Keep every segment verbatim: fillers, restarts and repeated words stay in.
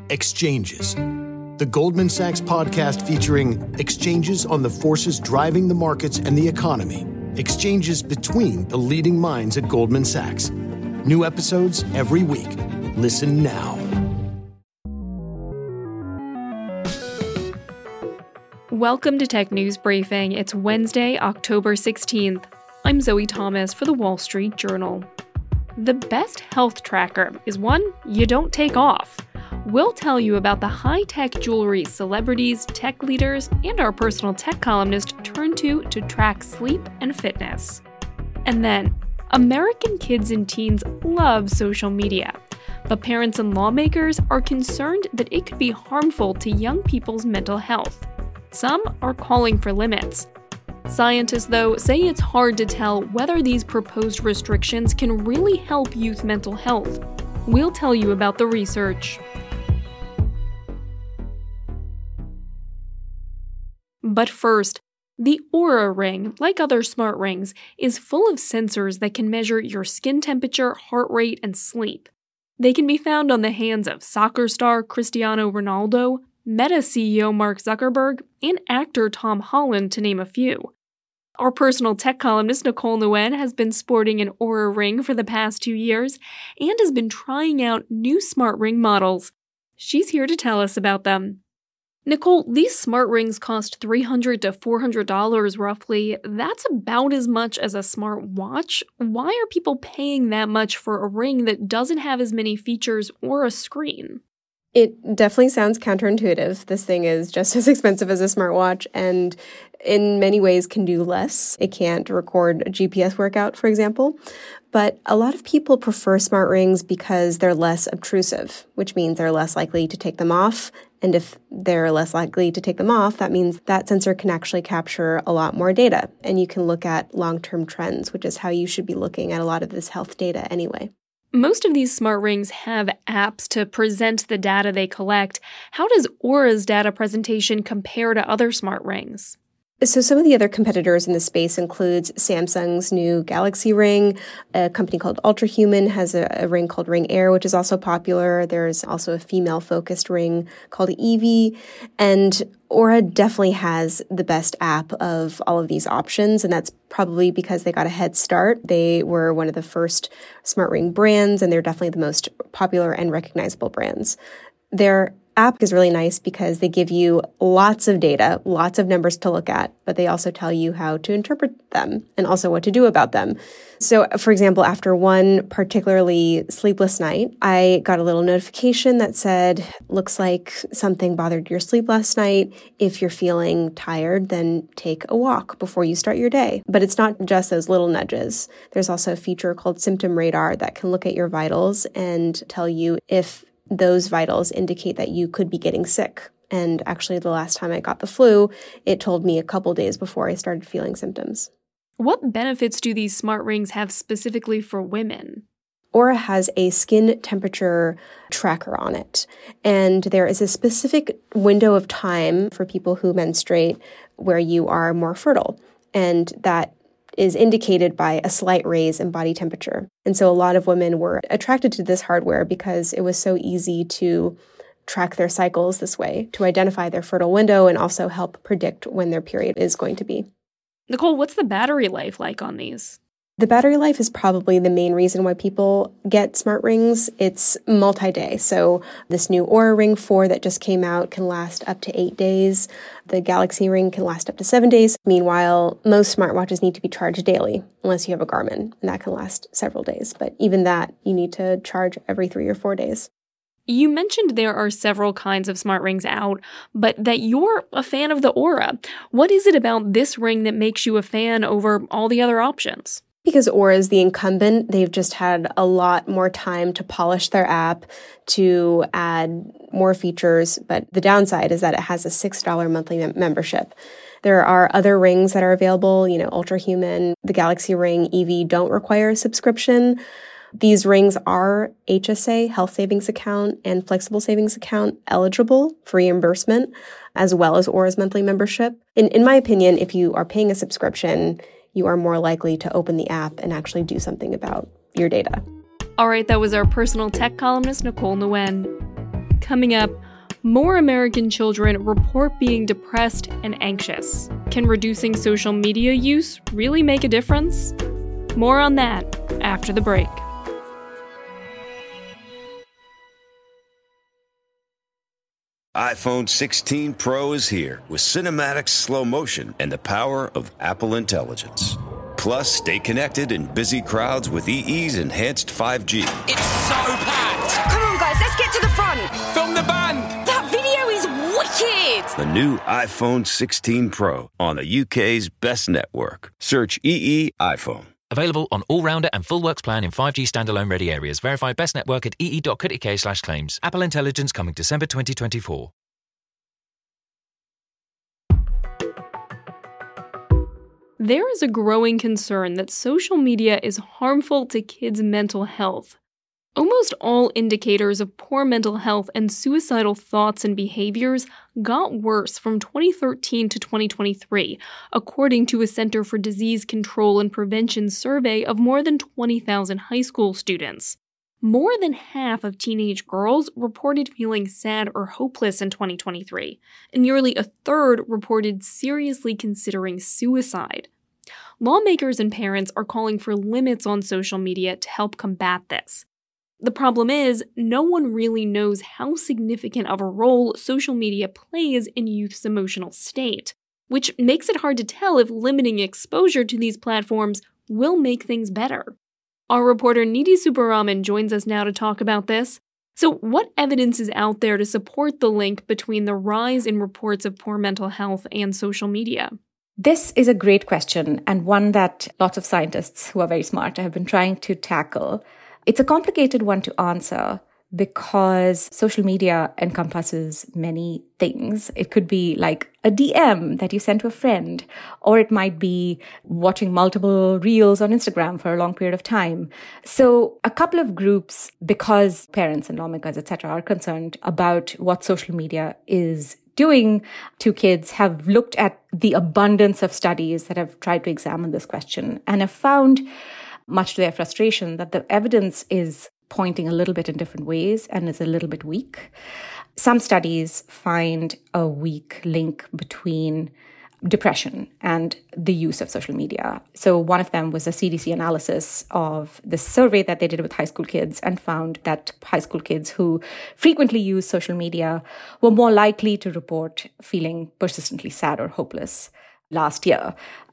Exchanges, the Goldman Sachs podcast featuring exchanges on the forces driving the markets and the economy, exchanges between the leading minds at Goldman Sachs. New episodes every week. Listen now. Welcome to Tech News Briefing. It's Wednesday, October sixteenth. I'm Zoe Thomas for The Wall Street Journal. The best health tracker is one you don't take off. We'll tell you about the high-tech jewelry celebrities, tech leaders, and our personal tech columnist turn to to track sleep and fitness. And then, American kids and teens love social media, but parents and lawmakers are concerned that it could be harmful to young people's mental health. Some are calling for limits. Scientists, though, say it's hard to tell whether these proposed restrictions can really help youth mental health. We'll tell you about the research. But first, the Oura Ring, like other smart rings, is full of sensors that can measure your skin temperature, heart rate, and sleep. They can be found on the hands of soccer star Cristiano Ronaldo, Meta C E O Mark Zuckerberg, and actor Tom Holland, to name a few. Our personal tech columnist Nicole Nguyen has been sporting an Oura Ring for the past two years and has been trying out new smart ring models. She's here to tell us about them. Nicole, these smart rings cost three hundred dollars to four hundred dollars roughly. That's about as much as a smart watch. Why are people paying that much for a ring that doesn't have as many features or a screen? It definitely sounds counterintuitive. This thing is just as expensive as a smartwatch and in many ways can do less. It can't record a G P S workout, for example. But a lot of people prefer smart rings because they're less obtrusive, which means they're less likely to take them off. And if they're less likely to take them off, that means that sensor can actually capture a lot more data. And you can look at long-term trends, which is how you should be looking at a lot of this health data anyway. Most of these smart rings have apps to present the data they collect. How does Oura's data presentation compare to other smart rings? So some of the other competitors in the space includes Samsung's new Galaxy Ring. A company called Ultrahuman has a, a ring called Ring Air, which is also popular. There's also a female-focused ring called Evie. And Oura definitely has the best app of all of these options, and that's probably because they got a head start. They were one of the first smart ring brands, and they're definitely the most popular and recognizable brands. Their app is really nice because they give you lots of data, lots of numbers to look at, but they also tell you how to interpret them and also what to do about them. So, for example, after one particularly sleepless night, I got a little notification that said, looks like something bothered your sleep last night. If you're feeling tired, then take a walk before you start your day. But it's not just those little nudges. There's also a feature called Symptom Radar that can look at your vitals and tell you if those vitals indicate that you could be getting sick. And actually, the last time I got the flu, it told me a couple days before I started feeling symptoms. What benefits do these smart rings have specifically for women? Oura has a skin temperature tracker on it. And there is a specific window of time for people who menstruate where you are more fertile. And that is indicated by a slight raise in body temperature. And so a lot of women were attracted to this hardware because it was so easy to track their cycles this way, to identify their fertile window and also help predict when their period is going to be. Nicole, what's the battery life like on these? The battery life is probably the main reason why people get smart rings. It's multi-day. So this new Oura Ring four that just came out can last up to eight days. The Galaxy Ring can last up to seven days. Meanwhile, most smartwatches need to be charged daily, unless you have a Garmin, and that can last several days. But even that, you need to charge every three or four days. You mentioned there are several kinds of smart rings out, but that you're a fan of the Oura. What is it about this ring that makes you a fan over all the other options? Because Oura is the incumbent, they've just had a lot more time to polish their app, to add more features. But the downside is that it has a six dollars monthly mem- membership. There are other rings that are available, you know, Ultrahuman, the Galaxy Ring, Evie don't require a subscription. These rings are H S A, Health Savings Account, and Flexible Savings Account eligible for reimbursement, as well as Oura's monthly membership. In, in my opinion, if you are paying a subscription, you are more likely to open the app and actually do something about your data. All right, that was our personal tech columnist, Nicole Nguyen. Coming up, more American children report being depressed and anxious. Can reducing social media use really make a difference? More on that after the break. iPhone sixteen Pro is here with cinematic slow motion and the power of Apple Intelligence. Plus, stay connected in busy crowds with E E's enhanced five G. It's so packed! Come on, guys, let's get to the front! Film the band! That video is wicked! The new iPhone sixteen Pro on the U K's best network. Search E E iPhone. Available on all-rounder and full works plan in five G standalone ready areas. Verified best network at ee.co.uk slash claims. Apple Intelligence coming December twenty twenty-four. There is a growing concern that social media is harmful to kids' mental health. Almost all indicators of poor mental health and suicidal thoughts and behaviors got worse from twenty thirteen to twenty twenty-three, according to a Center for Disease Control and Prevention survey of more than twenty thousand high school students. More than half of teenage girls reported feeling sad or hopeless in twenty twenty-three, and nearly a third reported seriously considering suicide. Lawmakers and parents are calling for limits on social media to help combat this. The problem is, no one really knows how significant of a role social media plays in youth's emotional state, which makes it hard to tell if limiting exposure to these platforms will make things better. Our reporter Nidhi Subbaraman joins us now to talk about this. So what evidence is out there to support the link between the rise in reports of poor mental health and social media? This is a great question, and one that lots of scientists who are very smart have been trying to tackle. It's a complicated one to answer because social media encompasses many things. It could be like a D M that you send to a friend, or it might be watching multiple reels on Instagram for a long period of time. So a couple of groups, because parents and lawmakers, et cetera, are concerned about what social media is doing to kids, have looked at the abundance of studies that have tried to examine this question and have found, much to their frustration, that the evidence is pointing a little bit in different ways and is a little bit weak. Some studies find a weak link between depression and the use of social media. So one of them was a C D C analysis of the survey that they did with high school kids and found that high school kids who frequently use social media were more likely to report feeling persistently sad or hopeless last year.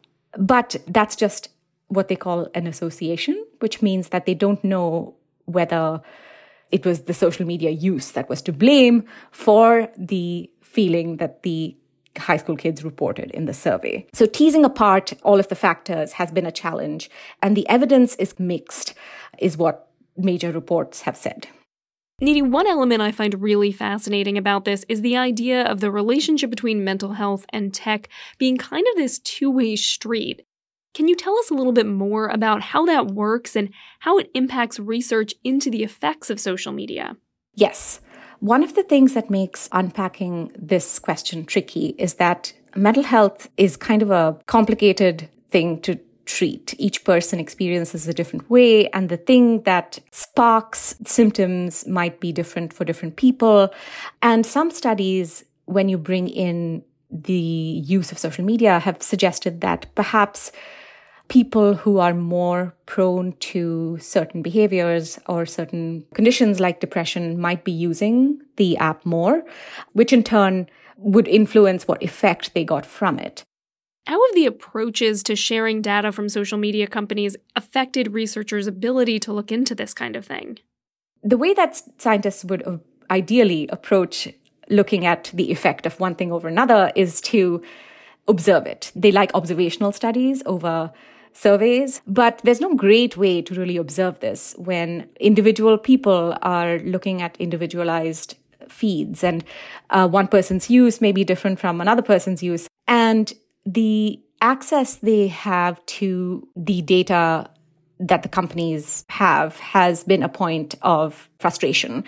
But that's just what they call an association, which means that they don't know whether it was the social media use that was to blame for the feeling that the high school kids reported in the survey. So teasing apart all of the factors has been a challenge, and the evidence is mixed, is what major reports have said. Nidhi, one element I find really fascinating about this is the idea of the relationship between mental health and tech being kind of this two-way street. Can you tell us a little bit more about how that works and how it impacts research into the effects of social media? Yes. One of the things that makes unpacking this question tricky is that mental health is kind of a complicated thing to treat. Each person experiences a different way, and the thing that sparks symptoms might be different for different people. And some studies, when you bring in the use of social media, have suggested that perhaps people who are more prone to certain behaviors or certain conditions like depression might be using the app more, which in turn would influence what effect they got from it. How have the approaches to sharing data from social media companies affected researchers' ability to look into this kind of thing? The way that scientists would ideally approach looking at the effect of one thing over another is to observe it. They like observational studies over surveys, but there's no great way to really observe this when individual people are looking at individualized feeds, and uh, one person's use may be different from another person's use. And the access they have to the data that the companies have has been a point of frustration.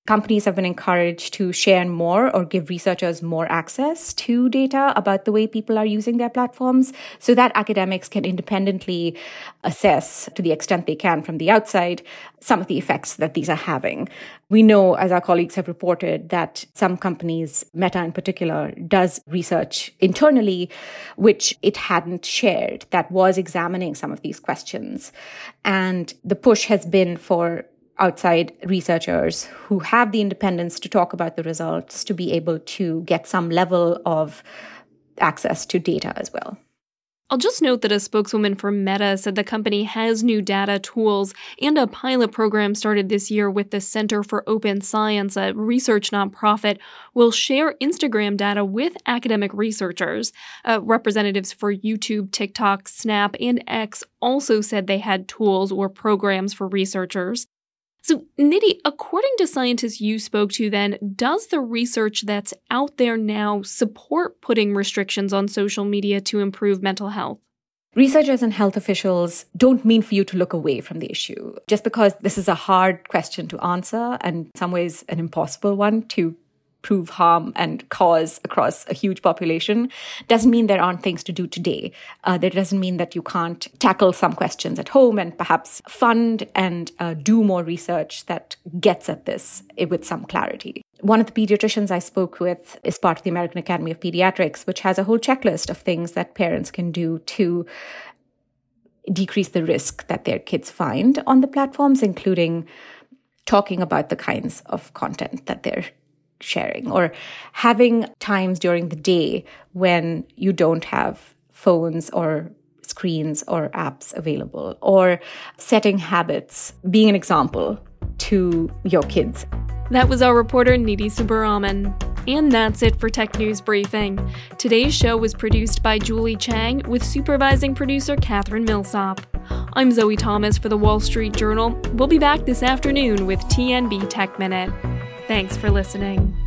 companies have been encouraged to share more or give researchers more access to data about the way people are using their platforms so that academics can independently assess, to the extent they can from the outside, some of the effects that these are having. We know, as our colleagues have reported, that some companies, Meta in particular, does research internally, which it hadn't shared, that was examining some of these questions. And the push has been for outside researchers who have the independence to talk about the results to be able to get some level of access to data as well. I'll just note that a spokeswoman for Meta said the company has new data tools and a pilot program started this year with the Center for Open Science, a research nonprofit, will share Instagram data with academic researchers. Uh, representatives for YouTube, TikTok, Snap, and X also said they had tools or programs for researchers. So, Nidhi, according to scientists you spoke to then, does the research that's out there now support putting restrictions on social media to improve mental health? Researchers and health officials don't mean for you to look away from the issue. Just because this is a hard question to answer and in some ways an impossible one to prove harm and cause across a huge population doesn't mean there aren't things to do today. Uh, that doesn't mean that you can't tackle some questions at home and perhaps fund and uh, do more research that gets at this with some clarity. One of the pediatricians I spoke with is part of the American Academy of Pediatrics, which has a whole checklist of things that parents can do to decrease the risk that their kids find on the platforms, including talking about the kinds of content that they're sharing, or having times during the day when you don't have phones or screens or apps available, or setting habits, being an example to your kids. That was our reporter Nidhi Subbaraman. And that's it for Tech News Briefing. Today's show was produced by Julie Chang with supervising producer Catherine Millsop. I'm Zoe Thomas for the Wall Street Journal. We'll be back this afternoon with T N B Tech Minute. Thanks for listening.